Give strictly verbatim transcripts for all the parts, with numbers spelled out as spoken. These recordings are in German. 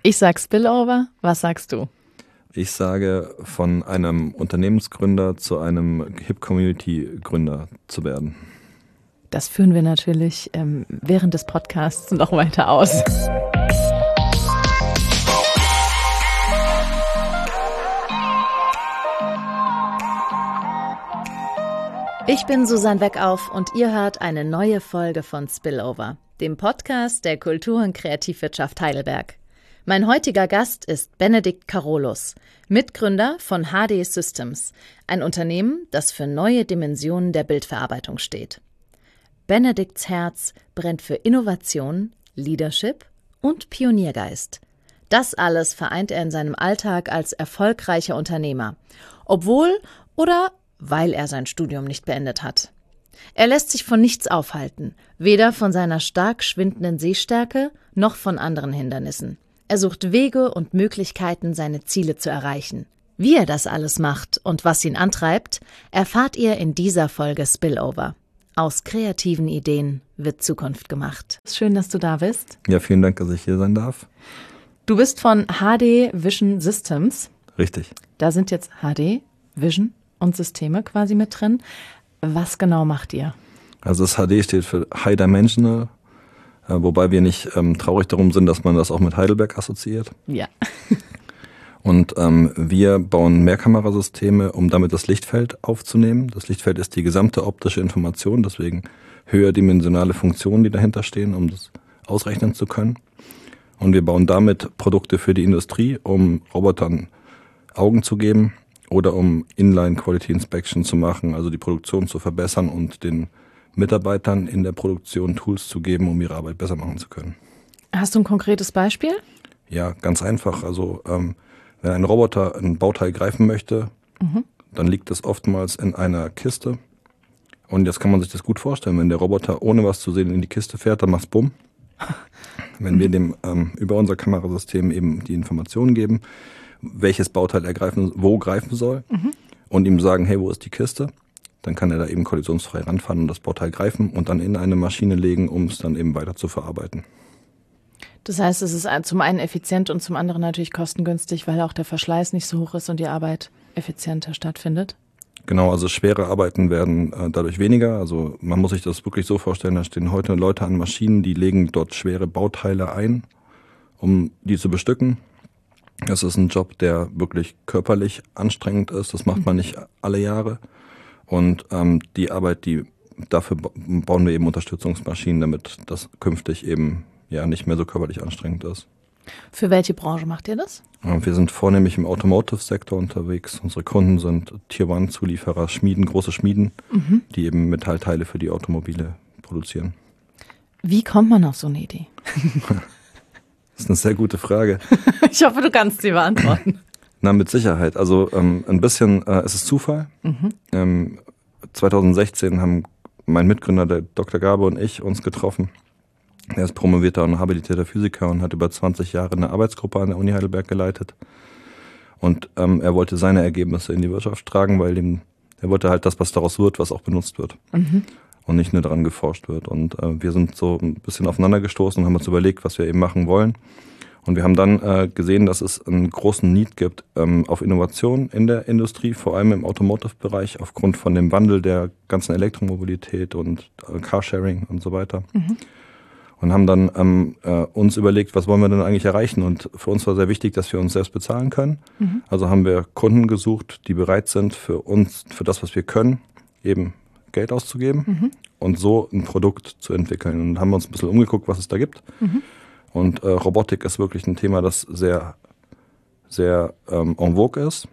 Ich sag Spillover, was sagst du? Ich sage, von einem Unternehmensgründer zu einem Hip-Community-Gründer zu werden. Das führen wir natürlich ähm, während des Podcasts noch weiter aus. Ich bin Susanne Weckauf und ihr hört eine neue Folge von Spillover, dem Podcast der Kultur- und Kreativwirtschaft Heidelberg. Mein heutiger Gast ist Benedikt Carolus, Mitgründer von H D Systems, ein Unternehmen, das für neue Dimensionen der Bildverarbeitung steht. Benedikts Herz brennt für Innovation, Leadership und Pioniergeist. Das alles vereint er in seinem Alltag als erfolgreicher Unternehmer, obwohl oder weil er sein Studium nicht beendet hat. Er lässt sich von nichts aufhalten, weder von seiner stark schwindenden Sehstärke noch von anderen Hindernissen. Er sucht Wege und Möglichkeiten, seine Ziele zu erreichen. Wie er das alles macht und was ihn antreibt, erfahrt ihr in dieser Folge Spillover. Aus kreativen Ideen wird Zukunft gemacht. Schön, dass du da bist. Ja, vielen Dank, dass ich hier sein darf. Du bist von H D Vision Systems. Richtig. Da sind jetzt H D, Vision und Systeme quasi mit drin. Was genau macht ihr? Also das H D steht für High Dimensional, äh, wobei wir nicht ähm, traurig darum sind, dass man das auch mit Heidelberg assoziiert. Ja. Und ähm, wir bauen Mehrkamerasysteme, um damit das Lichtfeld aufzunehmen. Das Lichtfeld ist die gesamte optische Information, deswegen höherdimensionale Funktionen, die dahinter stehen, um das ausrechnen zu können. Und wir bauen damit Produkte für die Industrie, um Robotern Augen zu geben oder um Inline Quality Inspection zu machen, also die Produktion zu verbessern und den Mitarbeitern in der Produktion Tools zu geben, um ihre Arbeit besser machen zu können. Hast du ein konkretes Beispiel? Ja, ganz einfach. Also ähm, wenn ein Roboter ein Bauteil greifen möchte, mhm. dann liegt es oftmals in einer Kiste. Und jetzt kann man sich das gut vorstellen, wenn der Roboter ohne was zu sehen in die Kiste fährt, dann macht's bumm. Wenn wir dem ähm, über unser Kamerasystem eben die Informationen geben, welches Bauteil er greifen, wo greifen soll mhm. und ihm sagen, hey, wo ist die Kiste? Dann kann er da eben kollisionsfrei ranfahren und das Bauteil greifen und dann in eine Maschine legen, um es dann eben weiter zu verarbeiten. Das heißt, es ist zum einen effizient und zum anderen natürlich kostengünstig, weil auch der Verschleiß nicht so hoch ist und die Arbeit effizienter stattfindet. Genau, also schwere Arbeiten werden äh, dadurch weniger. Also man muss sich das wirklich so vorstellen, da stehen heute Leute an Maschinen, die legen dort schwere Bauteile ein, um die zu bestücken. Das ist ein Job, der wirklich körperlich anstrengend ist. Das macht man nicht alle Jahre. Und ähm, die Arbeit, die dafür bauen wir eben Unterstützungsmaschinen, damit das künftig eben ja nicht mehr so körperlich anstrengend ist. Für welche Branche macht ihr das? Wir sind vornehmlich im Automotive-Sektor unterwegs. Unsere Kunden sind Tier-One-Zulieferer, Schmieden, große Schmieden, mhm. die eben Metallteile für die Automobile produzieren. Wie kommt man auf so eine Idee? Das ist eine sehr gute Frage. Ich hoffe, du kannst sie beantworten. Na, mit Sicherheit. Also ähm, ein bisschen äh, es ist Zufall. Mhm. Ähm, zwanzig sechzehn haben mein Mitgründer, der Doktor Gabe und ich, uns getroffen. Er ist promovierter und habilitierter Physiker und hat über zwanzig Jahre eine Arbeitsgruppe an der Uni Heidelberg geleitet. Und ähm, er wollte seine Ergebnisse in die Wirtschaft tragen, weil dem, er wollte halt das, was daraus wird, was auch benutzt wird. Mhm. Und nicht nur daran geforscht wird. Und äh, wir sind so ein bisschen aufeinander gestoßen und haben uns überlegt, was wir eben machen wollen. Und wir haben dann äh, gesehen, dass es einen großen Need gibt ähm, auf Innovation in der Industrie, vor allem im Automotive-Bereich, aufgrund von dem Wandel der ganzen Elektromobilität und äh, Carsharing und so weiter. Mhm. Und haben dann ähm, äh, uns überlegt, was wollen wir denn eigentlich erreichen? Und für uns war sehr wichtig, dass wir uns selbst bezahlen können. Mhm. Also haben wir Kunden gesucht, die bereit sind, für uns, für das, was wir können, eben Geld auszugeben mhm. und so ein Produkt zu entwickeln. Und haben uns ein bisschen umgeguckt, was es da gibt. Mhm. Und äh, Robotik ist wirklich ein Thema, das sehr, sehr ähm, en vogue ist.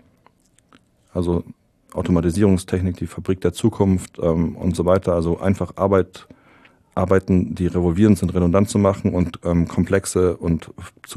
Also Automatisierungstechnik, die Fabrik der Zukunft ähm, und so weiter. Also einfach Arbeit Arbeiten, die revolvierend sind, redundant zu machen und ähm, komplexe und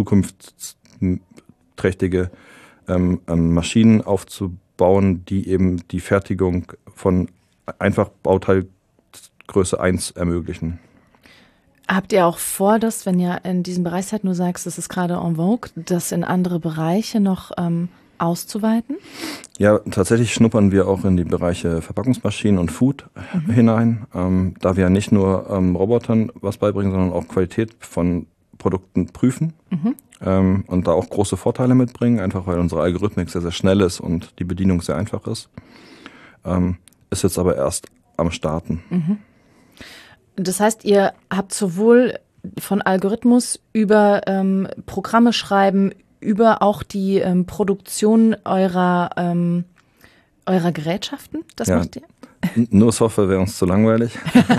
zukunftsträchtige ähm, ähm, Maschinen aufzubauen, die eben die Fertigung von einfach Bauteilgröße eins ermöglichen. Habt ihr auch vor, dass, wenn ihr in diesem Bereich seid, nur sagst, das ist gerade en vogue, das in andere Bereiche noch ähm, auszuweiten? Ja, tatsächlich schnuppern wir auch in die Bereiche Verpackungsmaschinen und Food mhm. hinein, ähm, da wir ja nicht nur ähm, Robotern was beibringen, sondern auch Qualität von Produkten prüfen. Mhm. ähm, und da auch große Vorteile mitbringen, einfach weil unsere Algorithmik sehr, sehr schnell ist und die Bedienung sehr einfach ist. Ähm, ist jetzt aber erst am Starten. Mhm. Das heißt, ihr habt sowohl von Algorithmus über ähm, Programme schreiben, über auch die ähm, Produktion eurer, ähm, eurer Gerätschaften? Das ja, macht ihr? N- nur Software wäre uns zu langweilig.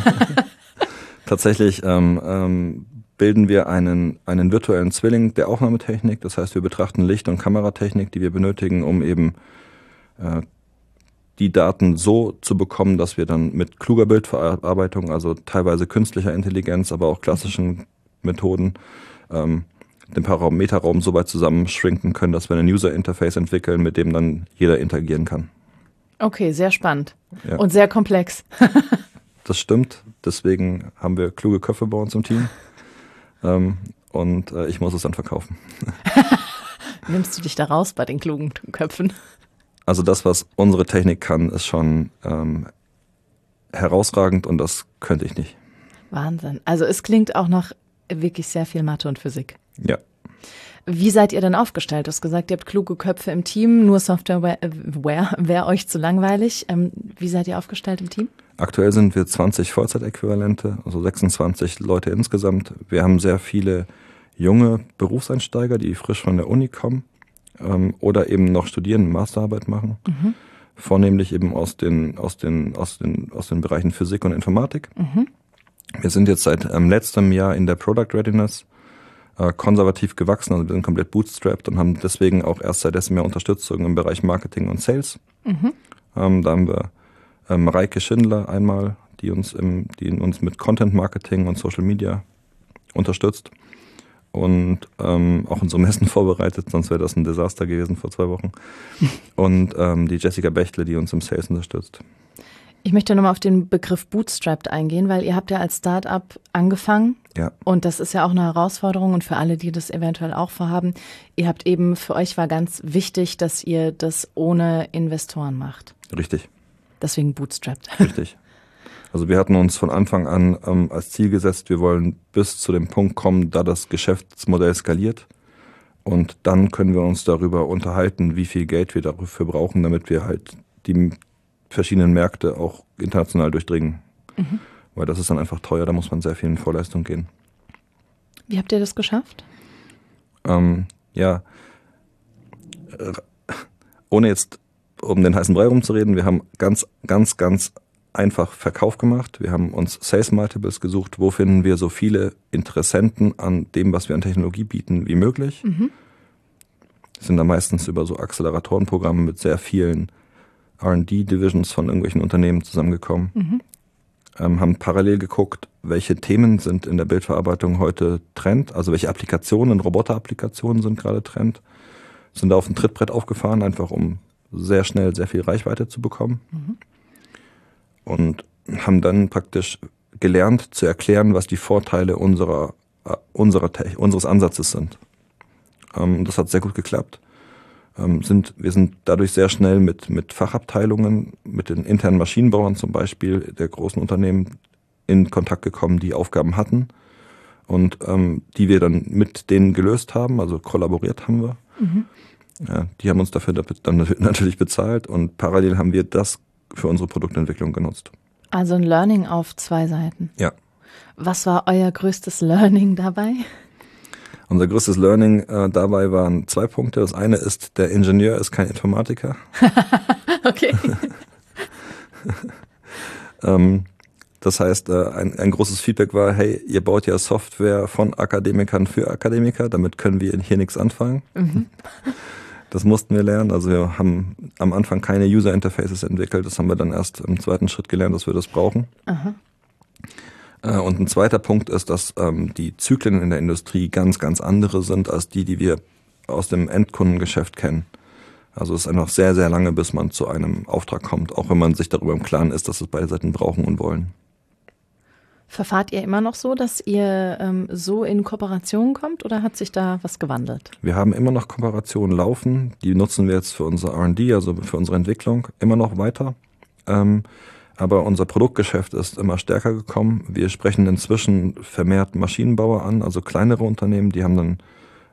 Tatsächlich ähm, ähm, bilden wir einen, einen virtuellen Zwilling der Aufnahmetechnik. Das heißt, wir betrachten Licht- und Kameratechnik, die wir benötigen, um eben äh, die Daten so zu bekommen, dass wir dann mit kluger Bildverarbeitung, also teilweise künstlicher Intelligenz, aber auch klassischen Methoden, ähm, den Parameterraum so weit zusammenschrinken können, dass wir ein User-Interface entwickeln, mit dem dann jeder interagieren kann. Okay, sehr spannend Ja. und sehr komplex. Das stimmt, deswegen haben wir kluge Köpfe bei uns im Team ähm, und äh, ich muss es dann verkaufen. Nimmst du dich da raus bei den klugen Köpfen? Also das, was unsere Technik kann, ist schon ähm, herausragend und das könnte ich nicht. Wahnsinn. Also es klingt auch nach wirklich sehr viel Mathe und Physik. Ja. Wie seid ihr denn aufgestellt? Du hast gesagt, ihr habt kluge Köpfe im Team, nur Software wäre wär euch zu langweilig. Ähm, wie seid ihr aufgestellt im Team? Aktuell sind wir zwanzig Vollzeitäquivalente, also sechsundzwanzig Leute insgesamt. Wir haben sehr viele junge Berufseinsteiger, die frisch von der Uni kommen ähm, oder eben noch studieren, Masterarbeit machen. Mhm. Vornehmlich eben aus den, aus den, aus den, aus den Bereichen Physik und Informatik. Mhm. Wir sind jetzt seit ähm, letztem Jahr in der Product Readiness äh, konservativ gewachsen, also wir sind komplett bootstrapped und haben deswegen auch erst seit letztem Jahr Unterstützung im Bereich Marketing und Sales. Mhm. Ähm, da haben wir ähm, Mareike Schindler einmal, die uns, im, die uns mit Content Marketing und Social Media unterstützt und ähm, auch unsere Messen vorbereitet, sonst wäre das ein Desaster gewesen vor zwei Wochen. Und ähm, die Jessica Bechtle, die uns im Sales unterstützt. Ich möchte nochmal auf den Begriff Bootstrapped eingehen, weil ihr habt ja als Start-up angefangen. Ja. Und das ist ja auch eine Herausforderung und für alle, die das eventuell auch vorhaben. Ihr habt eben, für euch war ganz wichtig, dass ihr das ohne Investoren macht. Richtig. Deswegen Bootstrapped. Richtig. Also wir hatten uns von Anfang an ähm, als Ziel gesetzt, wir wollen bis zu dem Punkt kommen, da das Geschäftsmodell skaliert. Und dann können wir uns darüber unterhalten, wie viel Geld wir dafür brauchen, damit wir halt die verschiedenen Märkte auch international durchdringen. Mhm. Weil das ist dann einfach teuer, da muss man sehr viel in Vorleistung gehen. Wie habt ihr das geschafft? Ähm, ja, äh, ohne jetzt um den heißen Brei rumzureden, wir haben ganz, ganz, ganz einfach Verkauf gemacht. Wir haben uns Sales Multiples gesucht, wo finden wir so viele Interessenten an dem, was wir an Technologie bieten, wie möglich. Mhm. Sind da meistens über so Acceleratorenprogramme mit sehr vielen R and D-Divisions von irgendwelchen Unternehmen zusammengekommen. Mhm. Ähm, haben parallel geguckt, welche Themen sind in der Bildverarbeitung heute Trend, also welche Applikationen, Roboter-Applikationen sind gerade Trend. Sind da auf ein Trittbrett aufgefahren, einfach um sehr schnell sehr viel Reichweite zu bekommen. Mhm. Und haben dann praktisch gelernt zu erklären, was die Vorteile unserer, äh, unserer Te- unseres Ansatzes sind. Ähm, das hat sehr gut geklappt. Ähm, sind, wir sind dadurch sehr schnell mit, mit Fachabteilungen, mit den internen Maschinenbauern zum Beispiel der großen Unternehmen in Kontakt gekommen, die Aufgaben hatten und ähm, die wir dann mit denen gelöst haben, also kollaboriert haben wir. Mhm. Ja, die haben uns dafür dann natürlich bezahlt und parallel haben wir das für unsere Produktentwicklung genutzt. Also ein Learning auf zwei Seiten. Ja. Was war euer größtes Learning dabei? Unser größtes Learning äh, dabei waren zwei Punkte. Das eine ist, der Ingenieur ist kein Informatiker. Okay. ähm, das heißt, äh, ein, ein großes Feedback war, hey, ihr baut ja Software von Akademikern für Akademiker, damit können wir hier nichts anfangen. Mhm. Das mussten wir lernen. Also wir haben am Anfang keine User-Interfaces entwickelt. Das haben wir dann erst im zweiten Schritt gelernt, dass wir das brauchen. Aha. Äh, und ein zweiter Punkt ist, dass ähm, die Zyklen in der Industrie ganz, ganz andere sind als die, die wir aus dem Endkundengeschäft kennen. Also es ist einfach sehr, sehr lange, bis man zu einem Auftrag kommt, auch wenn man sich darüber im Klaren ist, dass es beide Seiten brauchen und wollen. Verfahrt ihr immer noch so, dass ihr ähm, so in Kooperation kommt oder hat sich da was gewandelt? Wir haben immer noch Kooperationen laufen, die nutzen wir jetzt für unser R and D, also für unsere Entwicklung, immer noch weiter. Ähm, aber unser Produktgeschäft ist immer stärker gekommen. Wir sprechen inzwischen vermehrt Maschinenbauer an, also kleinere Unternehmen, die haben dann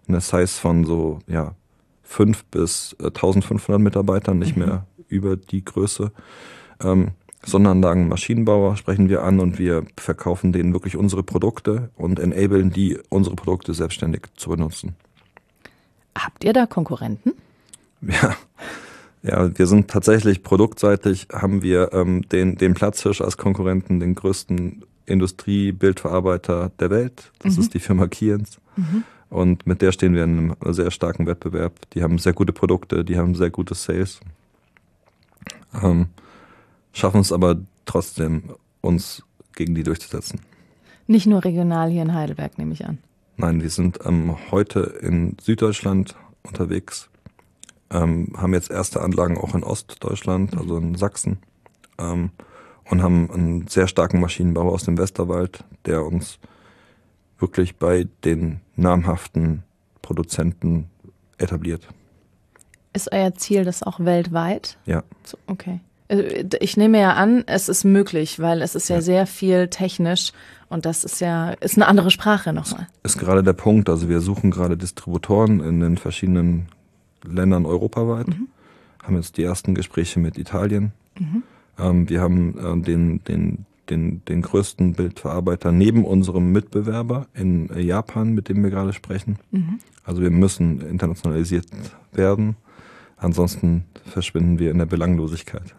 eine Size von so ja fünf bis eintausendfünfhundert Mitarbeitern, nicht mhm. mehr über die Größe. Ähm, Sonderanlagen, Maschinenbauer sprechen wir an und wir verkaufen denen wirklich unsere Produkte und enablen die, unsere Produkte selbstständig zu benutzen. Habt ihr da Konkurrenten? Ja, ja, wir sind tatsächlich produktseitig, haben wir ähm, den, den Platzhirsch als Konkurrenten, den größten Industriebildverarbeiter der Welt. Das mhm. ist die Firma Keyence. Mhm. Und mit der stehen wir in einem sehr starken Wettbewerb. Die haben sehr gute Produkte, die haben sehr gute Sales. Ähm, schaffen es aber trotzdem, uns gegen die durchzusetzen. Nicht nur regional hier in Heidelberg, nehme ich an. Nein, wir sind ähm, heute in Süddeutschland unterwegs, ähm, haben jetzt erste Anlagen auch in Ostdeutschland, also in Sachsen, ähm, und haben einen sehr starken Maschinenbau aus dem Westerwald, der uns wirklich bei den namhaften Produzenten etabliert. Ist euer Ziel das auch weltweit? Ja. So, okay. Ich nehme ja an, es ist möglich, weil es ist ja, ja sehr viel technisch und das ist ja ist eine andere Sprache nochmal. Ist gerade der Punkt. Also wir suchen gerade Distributoren in den verschiedenen Ländern europaweit, mhm. haben jetzt die ersten Gespräche mit Italien. Mhm. Ähm, wir haben äh, den, den, den, den größten Bildverarbeiter neben unserem Mitbewerber in Japan, mit dem wir gerade sprechen. Mhm. Also wir müssen internationalisiert werden. Ansonsten verschwinden wir in der Belanglosigkeit.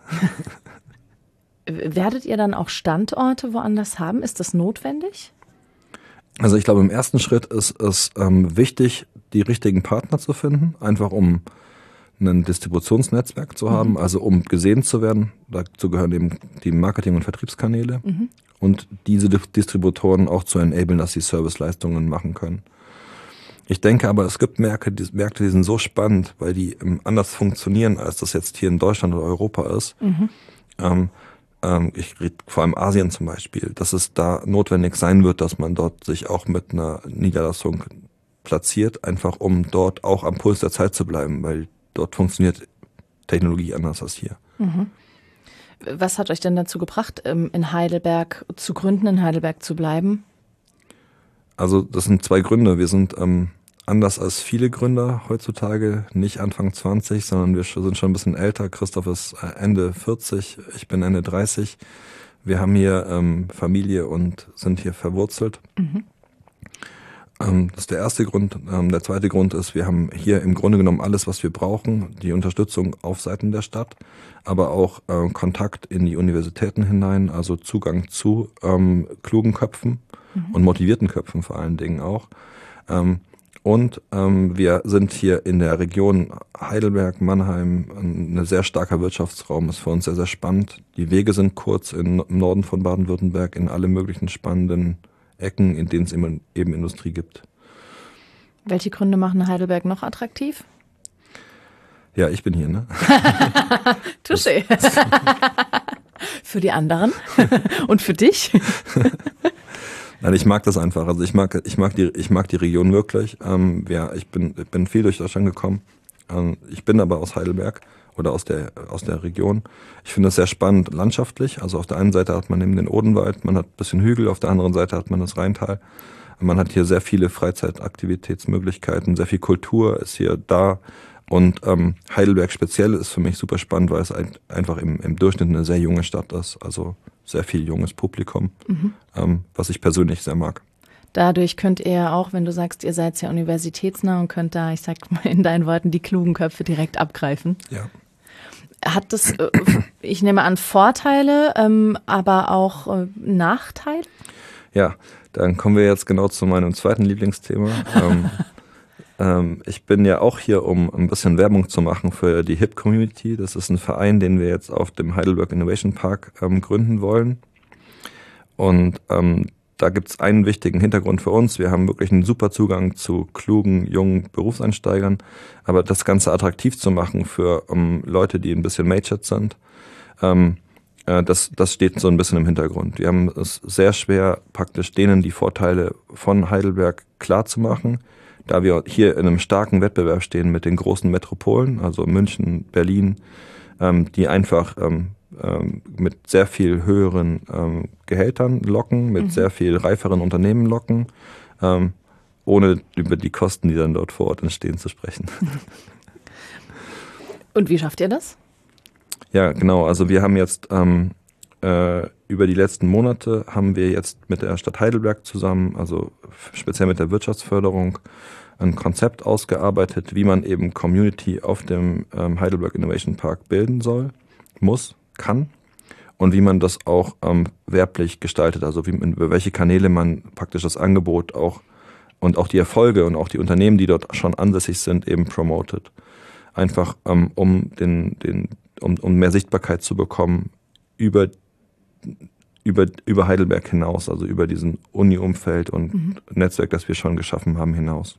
Werdet ihr dann auch Standorte woanders haben? Ist das notwendig? Also ich glaube, im ersten Schritt ist es ähm, wichtig, die richtigen Partner zu finden, einfach um ein Distributionsnetzwerk zu haben, mhm. also um gesehen zu werden. Dazu gehören eben die Marketing- und Vertriebskanäle mhm. und diese Distributoren auch zu enablen, dass sie Serviceleistungen machen können. Ich denke aber, es gibt Märkte, die, Märkte, die sind so spannend, weil die ähm, anders funktionieren, als das jetzt hier in Deutschland oder Europa ist. Mhm. Ähm, ähm, ich rede vor allem Asien zum Beispiel, dass es da notwendig sein wird, dass man dort sich auch mit einer Niederlassung platziert, einfach um dort auch am Puls der Zeit zu bleiben, weil dort funktioniert Technologie anders als hier. Mhm. Was hat euch denn dazu gebracht, in Heidelberg zu gründen, in Heidelberg zu bleiben? Also das sind zwei Gründe. Wir sind ähm, anders als viele Gründer heutzutage, nicht Anfang zwanzig, sondern wir sind schon ein bisschen älter. Christoph ist Ende vierzig, ich bin Ende dreißig. Wir haben hier ähm, Familie und sind hier verwurzelt. Mhm. Ähm, das ist der erste Grund. Ähm, der zweite Grund ist, wir haben hier im Grunde genommen alles, was wir brauchen. Die Unterstützung auf Seiten der Stadt, aber auch äh, Kontakt in die Universitäten hinein, also Zugang zu ähm, klugen Köpfen. Mhm. Und motivierten Köpfen vor allen Dingen auch. Ähm, und ähm, wir sind hier in der Region Heidelberg, Mannheim, ein sehr starker Wirtschaftsraum, ist für uns sehr, sehr spannend. Die Wege sind kurz in, im Norden von Baden-Württemberg in alle möglichen spannenden Ecken, in denen es eben, eben Industrie gibt. Welche Gründe machen Heidelberg noch attraktiv? Ja, ich bin hier, ne? Touché. Für die anderen und für dich? Nein, ich mag das einfach. Also ich mag, ich mag die, ich mag die Region wirklich. Ähm, ja, ich bin, ich bin viel durch Deutschland gekommen. Ähm, ich bin aber aus Heidelberg oder aus der, aus der Region. Ich finde das sehr spannend landschaftlich. Also auf der einen Seite hat man eben den Odenwald, man hat ein bisschen Hügel, auf der anderen Seite hat man das Rheintal. Man hat hier sehr viele Freizeitaktivitätsmöglichkeiten, sehr viel Kultur ist hier da. Und ähm, Heidelberg speziell ist für mich super spannend, weil es ein, einfach im, im Durchschnitt eine sehr junge Stadt ist. Also sehr viel junges Publikum, mhm. ähm, was ich persönlich sehr mag. Dadurch könnt ihr auch, wenn du sagst, ihr seid ja universitätsnah und könnt da, ich sag mal in deinen Worten, die klugen Köpfe direkt abgreifen. Ja. Hat das, äh, ich nehme an, Vorteile, ähm, aber auch äh, Nachteile? Ja, dann kommen wir jetzt genau zu meinem zweiten Lieblingsthema. ähm, ähm, ich bin ja auch hier, um ein bisschen Werbung zu machen für die H I P-Community. Das ist ein Verein, den wir jetzt auf dem Heidelberg Innovation Park ähm, gründen wollen. Und ähm, da gibt es einen wichtigen Hintergrund für uns. Wir haben wirklich einen super Zugang zu klugen, jungen Berufseinsteigern. Aber das Ganze attraktiv zu machen für ähm, Leute, die ein bisschen majored sind, ähm, äh, das, das steht so ein bisschen im Hintergrund. Wir haben es sehr schwer, praktisch denen die Vorteile von Heidelberg klar zu machen, da wir hier in einem starken Wettbewerb stehen mit den großen Metropolen, also München, Berlin, ähm, die einfach ähm, ähm, mit sehr viel höheren ähm, Gehältern locken, mit mhm. sehr viel reiferen Unternehmen locken. Ähm, ohne über die Kosten, die dann dort vor Ort entstehen, zu sprechen. Und wie schafft ihr das? Ja, genau. Also wir haben jetzt ähm, äh, über die letzten Monate haben wir jetzt mit der Stadt Heidelberg zusammen, also speziell mit der Wirtschaftsförderung, ein Konzept ausgearbeitet, wie man eben Community auf dem ähm, Heidelberg Innovation Park bilden soll, muss, kann und wie man das auch ähm, werblich gestaltet, also wie, über welche Kanäle man praktisch das Angebot auch und auch die Erfolge und auch die Unternehmen, die dort schon ansässig sind, eben promotet. Einfach ähm, um den, den, um, um mehr Sichtbarkeit zu bekommen über, über, über Heidelberg hinaus, also über diesen Uni-Umfeld und mhm. Netzwerk, das wir schon geschaffen haben, hinaus.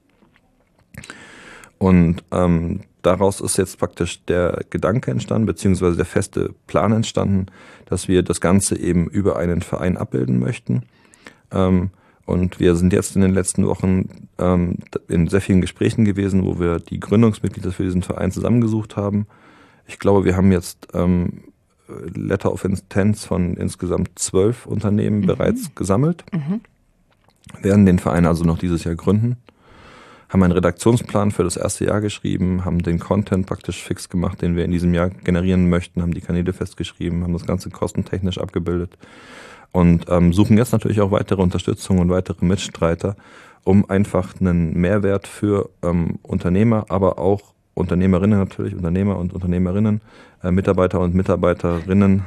Und ähm, daraus ist jetzt praktisch der Gedanke entstanden, beziehungsweise der feste Plan entstanden, dass wir das Ganze eben über einen Verein abbilden möchten. Ähm, und wir sind jetzt in den letzten Wochen ähm, in sehr vielen Gesprächen gewesen, wo wir die Gründungsmitglieder für diesen Verein zusammengesucht haben. Ich glaube, wir haben jetzt ähm, Letter of Intents von insgesamt zwölf Unternehmen mhm. bereits gesammelt, mhm. werden den Verein also noch dieses Jahr gründen. Haben einen Redaktionsplan für das erste Jahr geschrieben, haben den Content praktisch fix gemacht, den wir in diesem Jahr generieren möchten, haben die Kanäle festgeschrieben, haben das Ganze kostentechnisch abgebildet und ähm, suchen jetzt natürlich auch weitere Unterstützung und weitere Mitstreiter, um einfach einen Mehrwert für ähm, Unternehmer, aber auch Unternehmerinnen natürlich, Unternehmer und Unternehmerinnen, äh, Mitarbeiter und Mitarbeiterinnen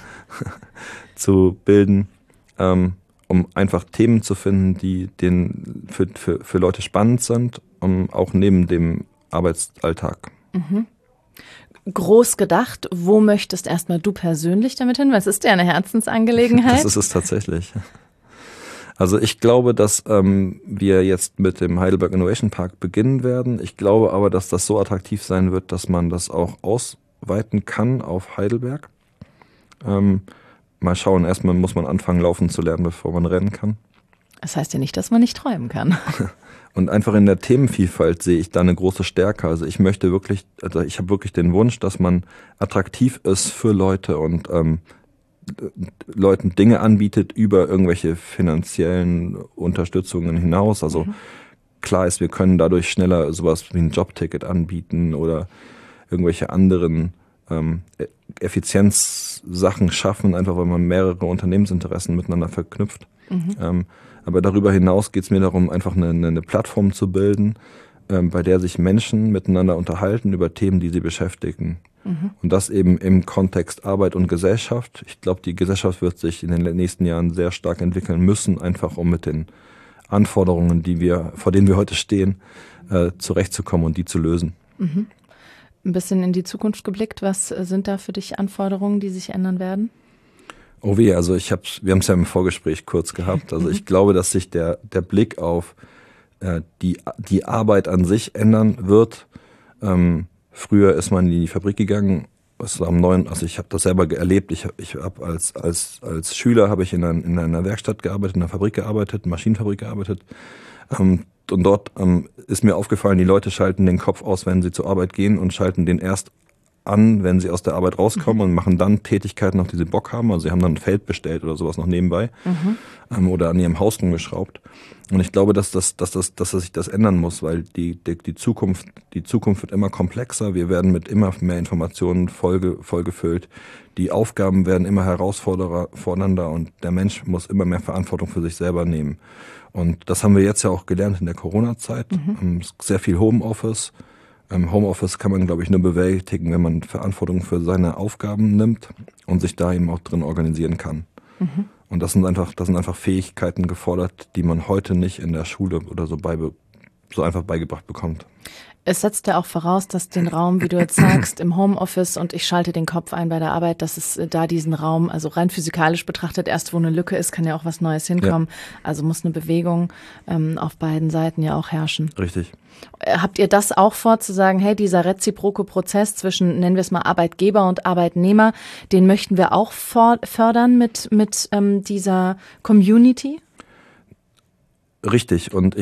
zu bilden, ähm, um einfach Themen zu finden, die den für, für, für Leute spannend sind, um, auch neben dem Arbeitsalltag. Mhm. Groß gedacht, wo möchtest erstmal du persönlich damit hin? Weil es ist ja eine Herzensangelegenheit. Das ist es tatsächlich. Also ich glaube, dass ähm, wir jetzt mit dem Heidelberg Innovation Park beginnen werden. Ich glaube aber, dass das so attraktiv sein wird, dass man das auch ausweiten kann auf Heidelberg. Ähm, Mal schauen, erstmal muss man anfangen, laufen zu lernen, bevor man rennen kann. Das heißt ja nicht, dass man nicht träumen kann. Und einfach in der Themenvielfalt sehe ich da eine große Stärke. Also ich möchte wirklich, also ich habe wirklich den Wunsch, dass man attraktiv ist für Leute und ähm, Leuten Dinge anbietet über irgendwelche finanziellen Unterstützungen hinaus. Also mhm. klar ist, wir können dadurch schneller sowas wie ein Jobticket anbieten oder irgendwelche anderen ähm, Effizienzsachen schaffen, einfach weil man mehrere Unternehmensinteressen miteinander verknüpft. Mhm. Ähm, aber darüber hinaus geht es mir darum, einfach eine, eine Plattform zu bilden, ähm, bei der sich Menschen miteinander unterhalten über Themen, die sie beschäftigen. Mhm. Und das eben im Kontext Arbeit und Gesellschaft. Ich glaube, die Gesellschaft wird sich in den nächsten Jahren sehr stark entwickeln müssen, einfach um mit den Anforderungen, die wir, vor denen wir heute stehen, äh, zurechtzukommen und die zu lösen. Mhm. Ein bisschen in die Zukunft geblickt, was sind da für dich Anforderungen, die sich ändern werden? Oh weh, also ich hab's, wir haben es ja im Vorgespräch kurz gehabt. Also ich glaube, dass sich der der Blick auf äh, die die Arbeit an sich ändern wird. Ähm, früher ist man in die Fabrik gegangen. Es war am neuen, also ich habe das selber erlebt. Ich ich habe als als als Schüler habe ich in einer, in einer Werkstatt gearbeitet, in einer Fabrik gearbeitet, Maschinenfabrik gearbeitet. Ähm, Und dort ähm, ist mir aufgefallen, die Leute schalten den Kopf aus, wenn sie zur Arbeit gehen und schalten den erst an, wenn sie aus der Arbeit rauskommen mhm. und machen dann Tätigkeiten, auf die sie Bock haben. Also sie haben dann ein Feld bestellt oder sowas noch nebenbei mhm. ähm, oder an ihrem Haus rumgeschraubt. Und ich glaube, dass das, dass das, dass sich das ändern muss, weil die, die, die Zukunft, die Zukunft wird immer komplexer. Wir werden mit immer mehr Informationen voll, vollgefüllt. Die Aufgaben werden immer herausfordernder und der Mensch muss immer mehr Verantwortung für sich selber nehmen. Und das haben wir jetzt ja auch gelernt in der Corona-Zeit. Mhm. Sehr viel Homeoffice. Homeoffice kann man, glaube ich, nur bewältigen, wenn man Verantwortung für seine Aufgaben nimmt und sich da eben auch drin organisieren kann. Mhm. Und das sind einfach, das sind einfach Fähigkeiten gefordert, die man heute nicht in der Schule oder so, beibe, so einfach beigebracht bekommt. Es setzt ja auch voraus, dass den Raum, wie du jetzt sagst, im Homeoffice und ich schalte den Kopf ein bei der Arbeit, dass es da diesen Raum, also rein physikalisch betrachtet, erst wo eine Lücke ist, kann ja auch was Neues hinkommen. Ja. Also muss eine Bewegung ähm, auf beiden Seiten ja auch herrschen. Richtig. Habt ihr das auch vor, zu sagen, hey, dieser reziproke Prozess zwischen, nennen wir es mal Arbeitgeber und Arbeitnehmer, den möchten wir auch for- fördern mit, mit ähm, dieser Community? Richtig. Und ich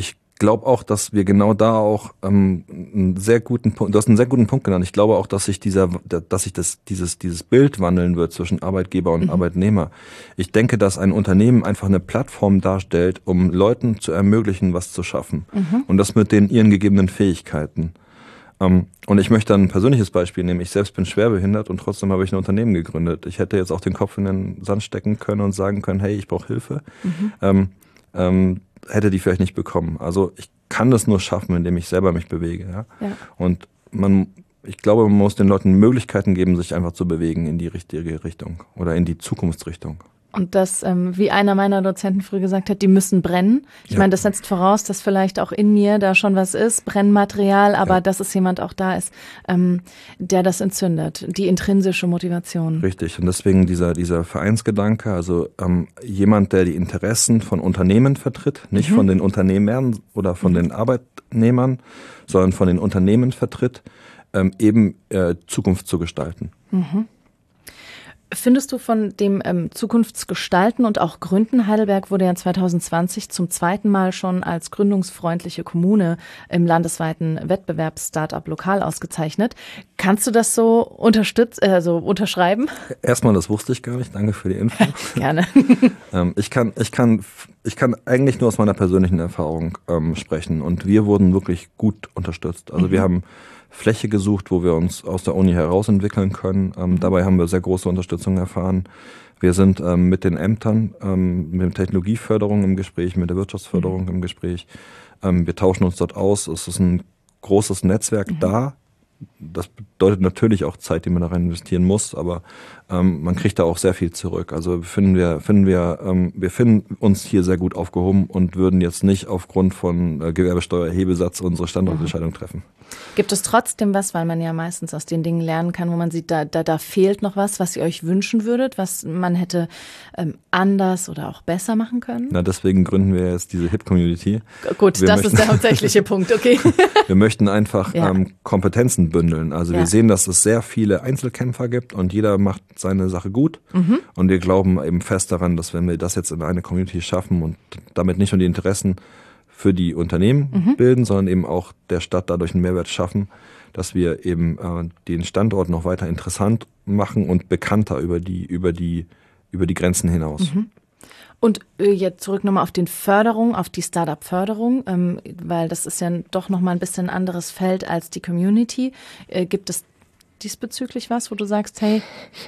glaube auch, dass wir genau da auch ähm, einen sehr guten Punkt, du hast einen sehr guten Punkt genannt. Ich glaube auch, dass sich dieser, dass sich das, dieses, dieses Bild wandeln wird zwischen Arbeitgeber und mhm. Arbeitnehmer. Ich denke, dass ein Unternehmen einfach eine Plattform darstellt, um Leuten zu ermöglichen, was zu schaffen. Mhm. Und das mit den ihren gegebenen Fähigkeiten. Um, und ich möchte ein persönliches Beispiel nehmen. Ich selbst bin schwerbehindert und trotzdem habe ich ein Unternehmen gegründet. Ich hätte jetzt auch den Kopf in den Sand stecken können und sagen können, hey, ich brauche Hilfe. Mhm. Ähm, ähm, hätte die vielleicht nicht bekommen. Also ich kann das nur schaffen, indem ich selber mich bewege. Ja? Ja. Und man, ich glaube, man muss den Leuten Möglichkeiten geben, sich einfach zu bewegen in die richtige Richtung oder in die Zukunftsrichtung. Und das, ähm, wie einer meiner Dozenten früher gesagt hat, die müssen brennen. Ich ja. meine, das setzt voraus, dass vielleicht auch in mir da schon was ist, Brennmaterial, aber ja. dass es jemand auch da ist, ähm, der das entzündet, die intrinsische Motivation. Richtig, und deswegen dieser dieser Vereinsgedanke, also ähm, jemand, der die Interessen von Unternehmen vertritt, nicht mhm. von den Unternehmern oder von mhm. den Arbeitnehmern, sondern von den Unternehmen vertritt, ähm, eben äh, Zukunft zu gestalten. Mhm. Findest du von dem ähm, Zukunftsgestalten und auch Gründen, Heidelberg wurde ja zwanzig zwanzig zum zweiten Mal schon als gründungsfreundliche Kommune im landesweiten Wettbewerb Startup Lokal ausgezeichnet. Kannst du das so unterstützen, äh, so unterschreiben? Erstmal, das wusste ich gar nicht. Danke für die Info. Gerne. ähm, ich kann, ich kann, ich kann eigentlich nur aus meiner persönlichen Erfahrung ähm, sprechen. Und wir wurden wirklich gut unterstützt. Also mhm. wir haben Fläche gesucht, wo wir uns aus der Uni heraus entwickeln können. Ähm, dabei haben wir sehr große Unterstützung erfahren. Wir sind ähm, mit den Ämtern, ähm, mit der Technologieförderung im Gespräch, mit der Wirtschaftsförderung mhm. im Gespräch. Ähm, wir tauschen uns dort aus. Es ist ein großes Netzwerk mhm. da. Das bedeutet natürlich auch Zeit, die man da rein investieren muss, aber ähm, man kriegt da auch sehr viel zurück. Also finden wir, finden wir, ähm, wir finden uns hier sehr gut aufgehoben und würden jetzt nicht aufgrund von äh, Gewerbesteuerhebesatz unsere Standortentscheidung mhm. treffen. Gibt es trotzdem was, weil man ja meistens aus den Dingen lernen kann, wo man sieht, da, da, da fehlt noch was, was ihr euch wünschen würdet, was man hätte ähm, anders oder auch besser machen können? Na, deswegen gründen wir jetzt diese Hip-Community. Gut, wir das möchten, ist der hauptsächliche Punkt, okay. Wir möchten einfach ja. ähm, Kompetenzen bündeln. Also ja. wir sehen, dass es sehr viele Einzelkämpfer gibt und jeder macht seine Sache gut. Mhm. Und wir glauben eben fest daran, dass wenn wir das jetzt in eine Community schaffen und damit nicht nur die Interessen für die Unternehmen mhm. bilden, sondern eben auch der Stadt dadurch einen Mehrwert schaffen, dass wir eben äh, den Standort noch weiter interessant machen und bekannter über die, über die, über die Grenzen hinaus. Mhm. Und jetzt zurück nochmal auf den Förderung, auf die Startup-Förderung, ähm, weil das ist ja doch nochmal ein bisschen ein anderes Feld als die Community. Äh, gibt es diesbezüglich was, wo du sagst, hey,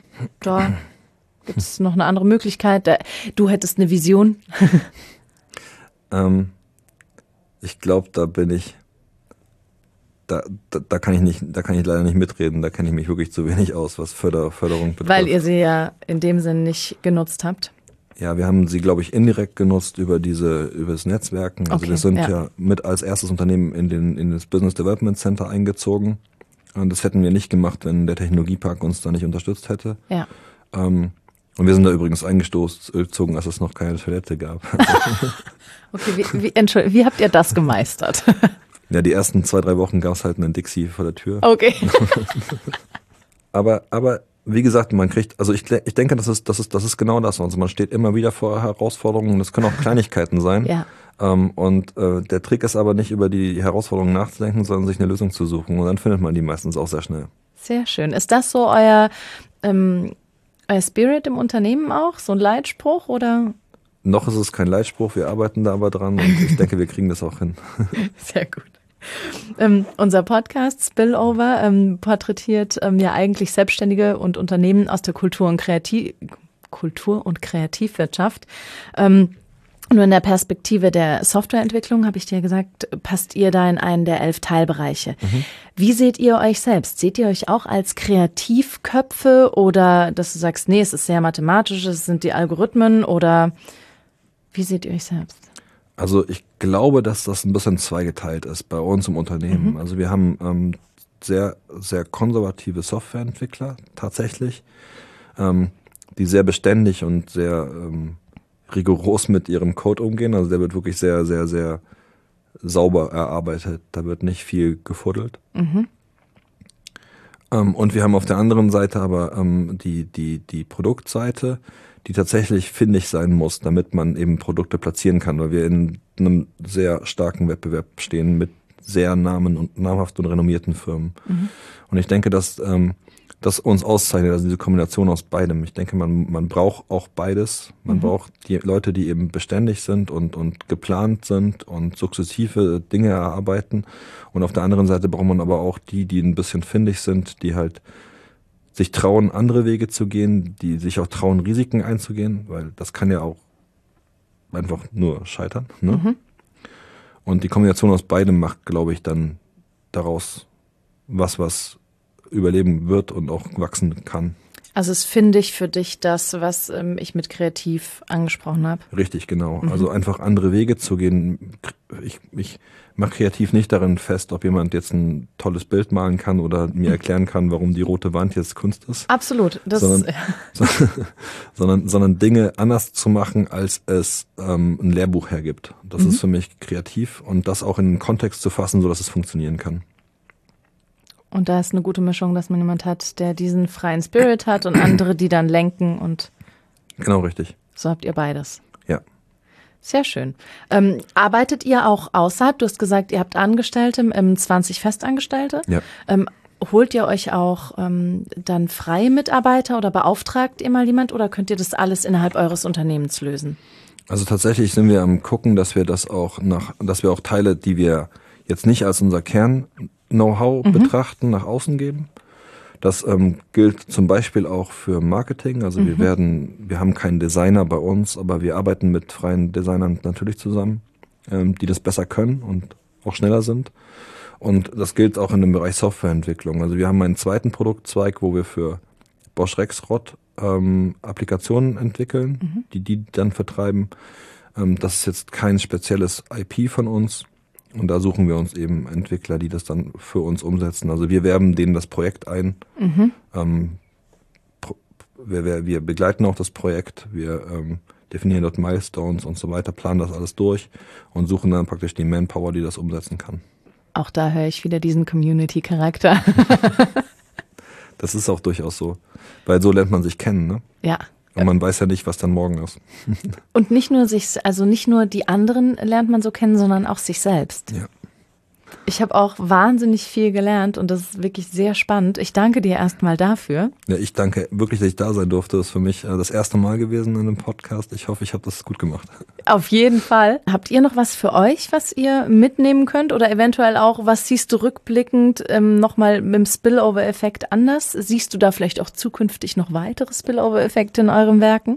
da gibt es noch eine andere Möglichkeit? Du hättest eine Vision? ähm, ich glaube, da bin ich, da, da, da kann ich nicht, da kann ich leider nicht mitreden. Da kenne ich mich wirklich zu wenig aus, was Förder, Förderung betrifft. Weil ihr sie ja in dem Sinn nicht genutzt habt? Ja, wir haben sie, glaube ich, indirekt genutzt über diese, über das Netzwerken. Also okay, wir sind ja. ja mit als erstes Unternehmen in den, in das Business Development Center eingezogen. Und das hätten wir nicht gemacht, wenn der Technologiepark uns da nicht unterstützt hätte. Ja. Ähm, und wir sind da übrigens eingezogen, als es noch keine Toilette gab. Okay, wie, wie, Entschuldigung, wie habt ihr das gemeistert? Ja, die ersten zwei, drei Wochen gab es halt einen Dixie vor der Tür. Okay. aber, aber wie gesagt, man kriegt, also ich, ich denke, das ist, das ist, das ist genau das. Also man steht immer wieder vor Herausforderungen. Das können auch Kleinigkeiten sein. Ja. Ähm, und äh, der Trick ist aber nicht, über die Herausforderungen nachzudenken, sondern sich eine Lösung zu suchen. Und dann findet man die meistens auch sehr schnell. Sehr schön. Ist das so euer, ähm, euer Spirit im Unternehmen auch? So ein Leitspruch oder? Noch ist es kein Leitspruch, wir arbeiten da aber dran und ich denke, wir kriegen das auch hin. Sehr gut. Ähm, unser Podcast Spillover ähm, porträtiert ähm, ja eigentlich Selbstständige und Unternehmen aus der Kultur- und, Kreativ- Kultur- und Kreativwirtschaft. Ähm, nur in der Perspektive der Softwareentwicklung, habe ich dir gesagt, passt ihr da in einen der elf Teilbereiche. Mhm. Wie seht ihr euch selbst? Seht ihr euch auch als Kreativköpfe oder dass du sagst, nee, es ist sehr mathematisch, es sind die Algorithmen oder wie seht ihr euch selbst? Also ich glaube, dass das ein bisschen zweigeteilt ist bei uns im Unternehmen. Mhm. Also wir haben ähm, sehr, sehr konservative Softwareentwickler tatsächlich, ähm, die sehr beständig und sehr ähm, rigoros mit ihrem Code umgehen. Also der wird wirklich sehr, sehr, sehr sauber erarbeitet. Da wird nicht viel gefuddelt. Mhm. Ähm, und wir haben auf der anderen Seite aber ähm, die, die, die Produktseite, die tatsächlich findig sein muss, damit man eben Produkte platzieren kann, weil wir in einem sehr starken Wettbewerb stehen mit sehr namen und namhaften und renommierten Firmen. Mhm. Und ich denke, dass ähm, das uns auszeichnet, also diese Kombination aus beidem. Ich denke, man man braucht auch beides. Man mhm. braucht die Leute, die eben beständig sind und und geplant sind und sukzessive Dinge erarbeiten. Und auf der anderen Seite braucht man aber auch die, die ein bisschen findig sind, die halt sich trauen, andere Wege zu gehen, die sich auch trauen, Risiken einzugehen, weil das kann ja auch einfach nur scheitern. Ne? Mhm. Und die Kombination aus beidem macht, glaube ich, dann daraus was, was überleben wird und auch wachsen kann. Also es finde ich für dich das, was ähm, ich mit kreativ angesprochen habe. Richtig, genau. Mhm. Also einfach andere Wege zu gehen. Ich, ich mache kreativ nicht darin fest, ob jemand jetzt ein tolles Bild malen kann oder mir erklären kann, warum die rote Wand jetzt Kunst ist. Absolut. Das sondern, so, sondern, sondern Dinge anders zu machen, als es ähm, ein Lehrbuch hergibt. Das mhm. ist für mich kreativ und das auch in einen Kontext zu fassen, sodass es funktionieren kann. Und da ist eine gute Mischung, dass man jemand hat, der diesen freien Spirit hat und andere, die dann lenken und genau, richtig. So habt ihr beides. Ja. Sehr schön. Ähm, arbeitet ihr auch außerhalb? Du hast gesagt, ihr habt Angestellte, ähm, zwanzig Festangestellte. Ja. Ähm, holt ihr euch auch ähm, dann freie Mitarbeiter oder beauftragt ihr mal jemand oder könnt ihr das alles innerhalb eures Unternehmens lösen? Also tatsächlich sind wir am gucken, dass wir das auch nach, dass wir auch Teile, die wir jetzt nicht als unser Kern Know-how mhm. betrachten, nach außen geben. Das ähm, gilt zum Beispiel auch für Marketing. Also mhm. wir werden, wir haben keinen Designer bei uns, aber wir arbeiten mit freien Designern natürlich zusammen, ähm, die das besser können und auch schneller sind. Und das gilt auch in dem Bereich Softwareentwicklung. Also wir haben einen zweiten Produktzweig, wo wir für Bosch Rexroth ähm, Applikationen entwickeln, mhm. die die dann vertreiben. Ähm, das ist jetzt kein spezielles I P von uns. Und da suchen wir uns eben Entwickler, die das dann für uns umsetzen. Also wir werben denen das Projekt ein. Mhm. Ähm, wir, wir, wir begleiten auch das Projekt. Wir ähm, definieren dort Milestones und so weiter, planen das alles durch und suchen dann praktisch die Manpower, die das umsetzen kann. Auch da höre ich wieder diesen Community-Charakter. Das ist auch durchaus so. Weil so lernt man sich kennen, ne? Ja. Und man weiß ja nicht, was dann morgen ist. Und nicht nur sich, also nicht nur die anderen lernt man so kennen, sondern auch sich selbst. Ja. Ich habe auch wahnsinnig viel gelernt und das ist wirklich sehr spannend. Ich danke dir erstmal dafür. Ja, ich danke wirklich, dass ich da sein durfte. Das ist für mich das erste Mal gewesen in einem Podcast. Ich hoffe, ich habe das gut gemacht. Auf jeden Fall. Habt ihr noch was für euch, was ihr mitnehmen könnt? Oder eventuell auch, was siehst du rückblickend ähm, nochmal mit dem Spillover-Effekt anders? Siehst du da vielleicht auch zukünftig noch weitere Spillover-Effekte in euren Werken?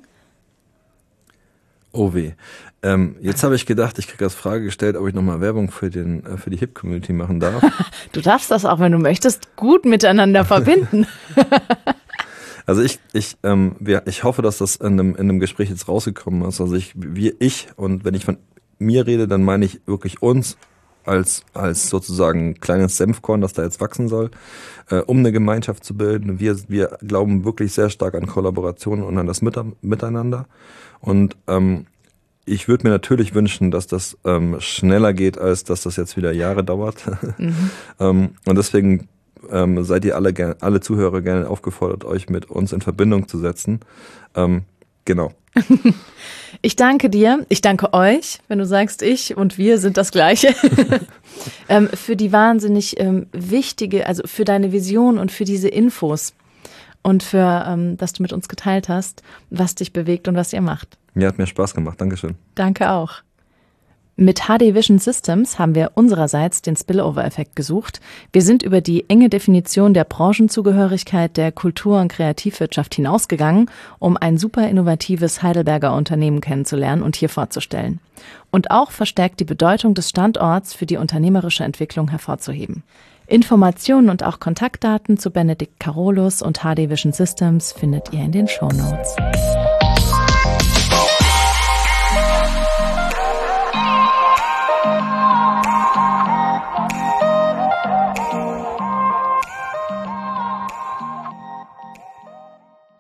Oh weh. Ähm, jetzt habe ich gedacht, ich kriege als Frage gestellt, ob ich nochmal Werbung für den äh, für die Hip-Community machen darf. Du darfst das auch, wenn du möchtest, gut miteinander verbinden. Also ich ich ähm, wir, ich hoffe, dass das in einem in einem Gespräch jetzt rausgekommen ist. Also ich wir ich und wenn ich von mir rede, dann meine ich wirklich uns als als sozusagen kleines Senfkorn, das da jetzt wachsen soll, äh, um eine Gemeinschaft zu bilden. Wir wir glauben wirklich sehr stark an Kollaboration und an das Miteinander. Und ähm, ich würde mir natürlich wünschen, dass das ähm, schneller geht, als dass das jetzt wieder Jahre dauert. Mhm. ähm, und deswegen ähm, seid ihr alle gerne, alle Zuhörer gerne aufgefordert, euch mit uns in Verbindung zu setzen. Ähm, genau. Ich danke dir. Ich danke euch, wenn du sagst, ich und wir sind das Gleiche. ähm, für die wahnsinnig ähm, wichtige, also für deine Vision und für diese Infos. Und für, ähm, dass du mit uns geteilt hast, was dich bewegt und was ihr macht. Mir hat mir Spaß gemacht. Dankeschön. Danke auch. Mit H D Vision Systems haben wir unsererseits den Spillover-Effekt gesucht. Wir sind über die enge Definition der Branchenzugehörigkeit der Kultur- und Kreativwirtschaft hinausgegangen, um ein super innovatives Heidelberger Unternehmen kennenzulernen und hier vorzustellen. Und auch verstärkt die Bedeutung des Standorts für die unternehmerische Entwicklung hervorzuheben. Informationen und auch Kontaktdaten zu Benedikt Carolus und H D Vision Systems findet ihr in den Shownotes.